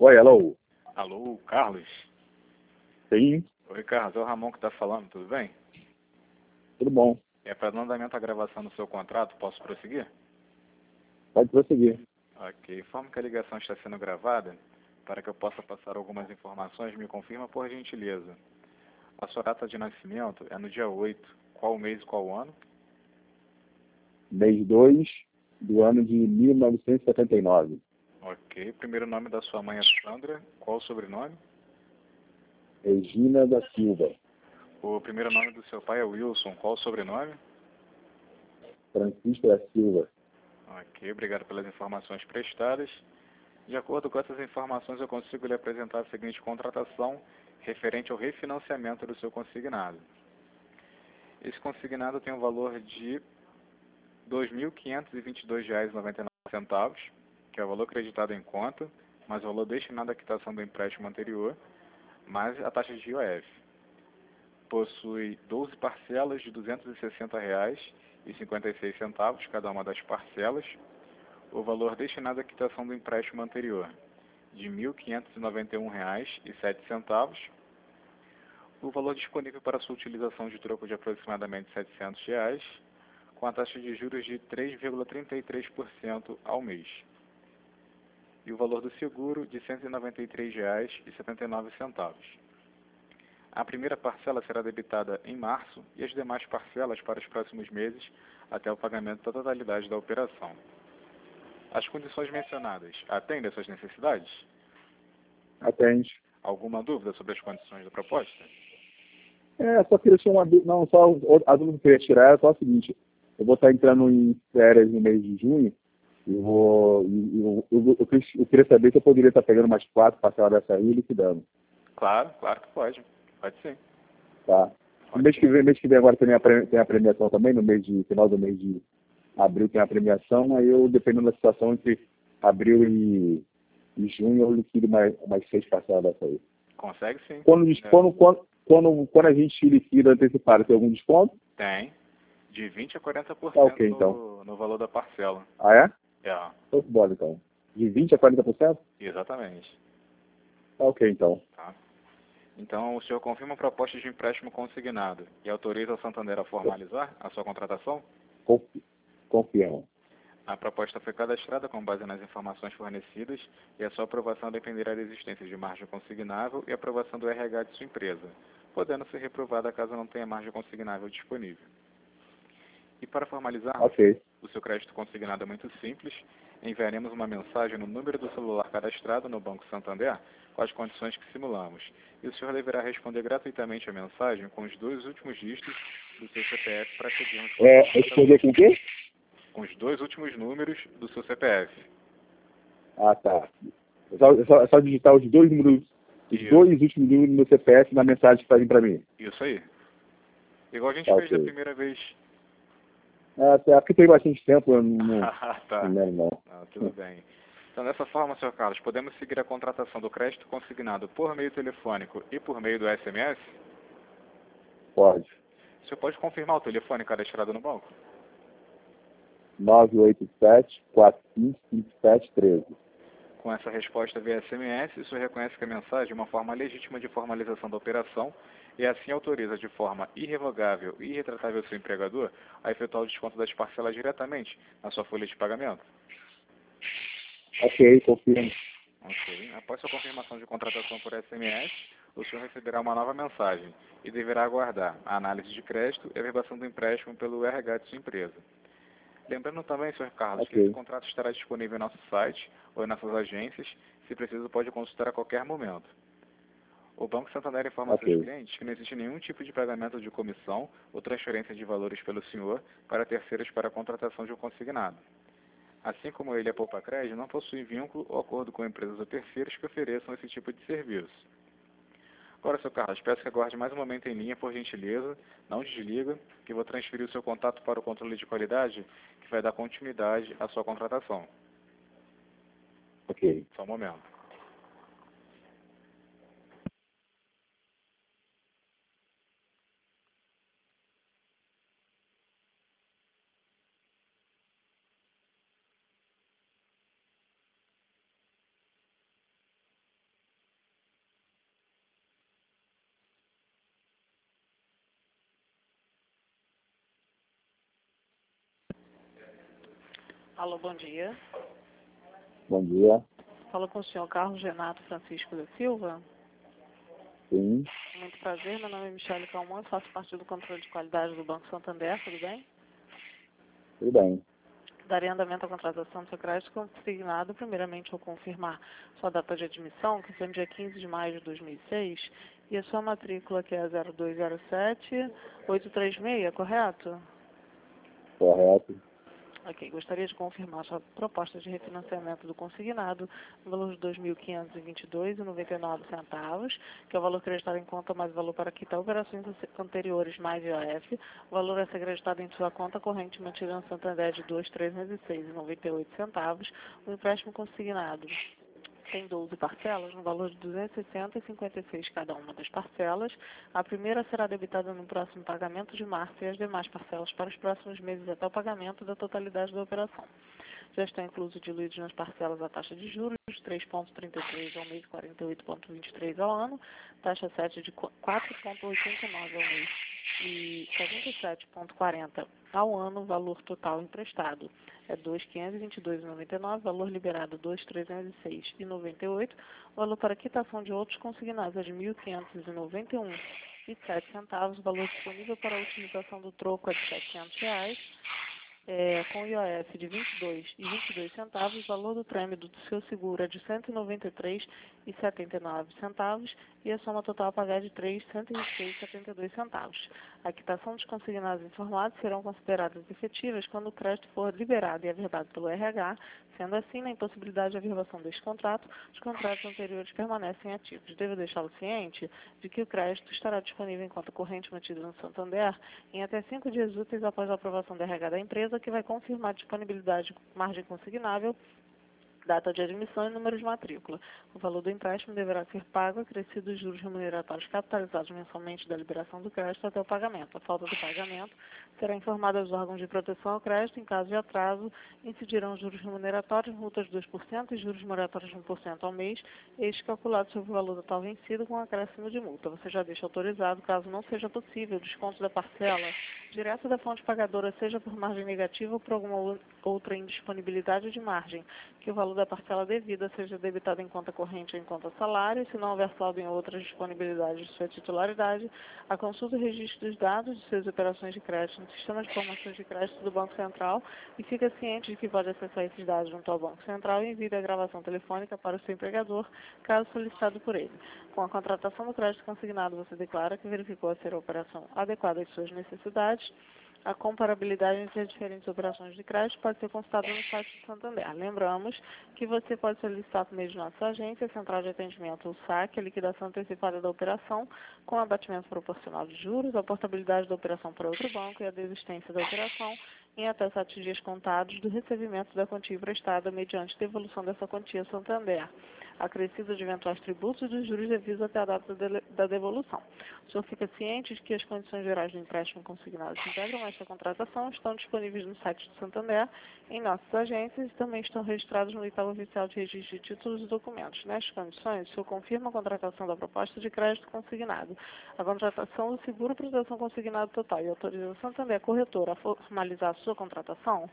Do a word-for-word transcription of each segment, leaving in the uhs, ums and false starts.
Oi, alô. Alô, Carlos? Sim, Oi, Carlos, é o Ramon que está falando, tudo bem? tudo bom. É para não andamento a gravação do seu contrato, posso prosseguir? Pode prosseguir. Ok, informo que a ligação está sendo gravada, para que eu possa passar algumas informações, me confirma por gentileza. A sua data de nascimento é no dia oito, qual mês e qual ano? Mês dois do ano de mil novecentos e setenta e nove. Ok, primeiro nome da sua mãe é Sandra, qual o sobrenome? Regina da Silva. O primeiro nome do seu pai é Wilson, qual o sobrenome? Francisco da Silva. Ok, obrigado pelas informações prestadas. De acordo com essas informações, eu consigo lhe apresentar a seguinte contratação referente ao refinanciamento do seu consignado. Esse consignado tem um valor de dois mil quinhentos e vinte e dois reais e noventa e nove centavos, que é o valor creditado em conta, mais o valor destinado à quitação do empréstimo anterior, mais a taxa de I O F. Possui doze parcelas de duzentos e sessenta reais e cinquenta e seis centavos cada uma das parcelas, o valor destinado à quitação do empréstimo anterior, de mil quinhentos e noventa e um reais e sete centavos, o valor disponível para sua utilização de troco de aproximadamente setecentos reais, com a taxa de juros de três vírgula trinta e três por cento ao mês, e o valor do seguro de cento e noventa e três reais e setenta e nove centavos. A primeira parcela será debitada em março e as demais parcelas para os próximos meses até o pagamento da totalidade da operação. As condições mencionadas atendem às suas necessidades? Atende. Alguma dúvida sobre as condições da proposta? É, só queria tirar uma dúvida. Não, só a dúvida que eu queria tirar é só o seguinte. Eu vou estar entrando em férias no mês de junho. Eu, vou, eu, eu, eu, eu, queria- eu queria saber se eu poderia estar pegando mais quatro parcelas dessa aí e liquidando. Claro, claro que pode. Pode sim. Tá? No mês que vem, mês que vem agora tem a, pre- tem a premiação também, no mês de final do mês de abril tem a premiação, aí eu, dependendo da situação, entre abril e, e junho, eu liquido mais, mais seis parcelas dessa aí. Consegue sim. Quando, des- É, quando, quando, quando, quando a gente liquida antecipado, tem algum desconto? tem. De vinte a quarenta por Tá cento ok, então. no, no valor da parcela. Ah, é? É, Show de bola, então. De vinte a quarenta por cento? exatamente. Tá ok, então. Tá? Então, o senhor confirma a proposta de empréstimo consignado e autoriza o Santander a formalizar a sua contratação? Confi Confirmo. A proposta foi cadastrada com base nas informações fornecidas e a sua aprovação dependerá da existência de margem consignável e aprovação do R H de sua empresa, podendo ser reprovada caso não tenha margem consignável disponível. E para formalizarmos, Ok. o seu crédito consignado é muito simples. Enviaremos uma mensagem no número do celular cadastrado no Banco Santander com as condições que simulamos. E o senhor deverá responder gratuitamente a mensagem com os dois últimos dígitos do seu C P F para seguirmos com a É, sua responder contratação. com o quê? Com os dois últimos números do seu C P F. Ah, tá. É só, é só, é só digitar os dois números, os Isso, dois últimos números do meu C P F na mensagem que fazem para mim. isso aí. Igual a gente Tá fez da ok. primeira vez. É, até porque tem bastante tempo, eu não, não, Tá. não lembro, não. Ah, tudo bem. Então, dessa forma, senhor Carlos, podemos seguir a contratação do crédito consignado por meio telefônico e por meio do S M S? Pode. O senhor pode confirmar o telefone cadastrado no banco? nove oito sete, quatro cinco cinco sete um três. Com essa resposta via S M S, o senhor reconhece que a mensagem é uma forma legítima de formalização da operação e assim autoriza de forma irrevogável e irretratável seu empregador a efetuar o desconto das parcelas diretamente na sua folha de pagamento? Ok, confirmo. Ok. Após sua confirmação de contratação por S M S, o senhor receberá uma nova mensagem e deverá aguardar a análise de crédito e a verbação do empréstimo pelo R H de sua empresa. Lembrando também, senhor Carlos, que esse Ok. contrato estará disponível em nosso site ou em nossas agências. Se preciso, pode consultar a qualquer momento. O Banco Santander informa a seus Ok. clientes que não existe nenhum tipo de pagamento de comissão ou transferência de valores pelo senhor para terceiros para a contratação de um consignado. Assim como ele e a Poupa Crédito não possuem vínculo ou acordo com empresas ou terceiros que ofereçam esse tipo de serviço. Agora, senhor Carlos, peço que aguarde mais um momento em linha, por gentileza. Não desliga, que vou transferir o seu contato para o controle de qualidade, que vai dar continuidade à sua contratação. Ok. Só um momento. Alô, bom dia. Bom dia. Fala com o senhor Carlos Renato Francisco da Silva. Sim, Muito prazer, meu nome é Michele Calmon, faço parte do controle de qualidade do Banco Santander, tudo bem? tudo bem. Darei andamento à contratação do seu crédito consignado. Primeiramente, vou confirmar sua data de admissão, que foi no dia quinze de maio de dois mil e seis, e a sua matrícula, que é zero dois zero sete oito três seis, correto? Correto. Ok, gostaria de confirmar sua proposta de refinanciamento do consignado no valor de dois mil quinhentos e vinte e dois reais e noventa e nove centavos, que é o valor creditado em conta mais o valor para quitar operações anteriores mais I O F. O valor a ser creditado em sua conta corrente mantida no Santander de dois mil trezentos e seis reais e noventa e oito centavos. O empréstimo consignado tem doze parcelas, no valor de duzentos e sessenta reais e cinquenta e seis centavos cada uma das parcelas. A primeira será debitada no próximo pagamento de março e as demais parcelas para os próximos meses até o pagamento da totalidade da operação. Já estão inclusos diluídos nas parcelas a taxa de juros de três vírgula trinta e três ao mês e quarenta e oito vírgula vinte e três ao ano, taxa sete de quatro vírgula oitenta e nove ao mês e setenta e sete vírgula quarenta ao ano. O valor total emprestado é dois mil quinhentos e vinte e dois reais e noventa e nove centavos, valor liberado dois mil trezentos e seis reais e noventa e oito centavos, valor para quitação de outros consignados é de mil quinhentos e noventa e um reais e sete centavos, valor disponível para a utilização do troco é de setecentos reais. É, com I O F de vinte e dois reais e vinte e dois centavos, o valor do prêmio do seu seguro é de cento e noventa e três reais e setenta e nove centavos e a soma total a pagar é de três mil cento e vinte e seis reais e setenta e dois centavos. A quitação dos consignados informados serão consideradas efetivas quando o crédito for liberado e averbado pelo R H. Sendo assim, na impossibilidade de averbação deste contrato, os contratos anteriores permanecem ativos. Devo deixá-lo ciente de que o crédito estará disponível em conta corrente mantida no Santander em até cinco dias úteis após a aprovação do R H da empresa, que vai confirmar a disponibilidade de margem consignável, data de admissão e número de matrícula. O valor do empréstimo deverá ser pago acrescido os juros remuneratórios capitalizados mensalmente da liberação do crédito até o pagamento. A falta do pagamento será informada aos órgãos de proteção ao crédito. Em caso de atraso, incidirão os juros remuneratórios, multas de dois por cento e juros moratórios de um por cento ao mês, este calculado sobre o valor total vencido com acréscimo de multa. Você já deixa autorizado, caso não seja possível, o desconto da parcela direto da fonte pagadora, seja por margem negativa ou por alguma outra indisponibilidade de margem, que o valor da parcela devida seja debitado em conta corrente ou em conta salário, se não houver saldo em outras disponibilidades de sua titularidade, a consulta e registro dos dados de suas operações de crédito no sistema de informações de crédito do Banco Central e fica ciente de que pode acessar esses dados junto ao Banco Central e envie a gravação telefônica para o seu empregador, caso solicitado por ele. Com a contratação do crédito consignado, você declara que verificou a ser a operação adequada às suas necessidades. A comparabilidade entre as diferentes operações de crédito pode ser consultada no site do Santander. Lembramos que você pode solicitar por meio de nossa agência, Central de Atendimento ou saque, a liquidação antecipada da operação, com abatimento proporcional de juros, a portabilidade da operação para outro banco e a desistência da operação em até sete dias contados do recebimento da quantia emprestada mediante devolução dessa quantia ao Santander, acrescido de eventuais tributos e dos juros devidos até a data da devolução. O senhor fica ciente de que as condições gerais do empréstimo consignado que integram esta contratação estão disponíveis no site do Santander, em nossas agências e também estão registrados no edital oficial de registro de títulos e documentos. Nestas condições, o senhor confirma a contratação da proposta de crédito consignado, a contratação do seguro proteção consignado total e autoriza o Santander Corretora a formalizar a sua contratação?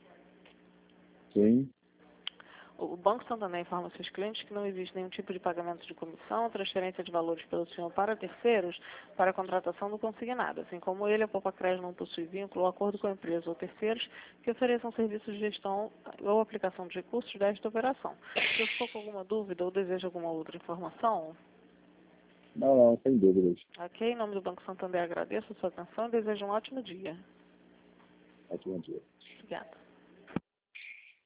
Sim. O Banco Santander informa seus clientes que não existe nenhum tipo de pagamento de comissão ou transferência de valores pelo senhor para terceiros para a contratação do consignado. Assim como ele, a Poupa-Crédito não possui vínculo ou acordo com a empresa ou terceiros que ofereçam serviços de gestão ou aplicação de recursos desta operação. Se você for com alguma dúvida ou deseja alguma outra informação... Não, não, sem dúvidas. Ok, em nome do Banco Santander agradeço a sua atenção e desejo um ótimo dia. Ótimo dia. Obrigada.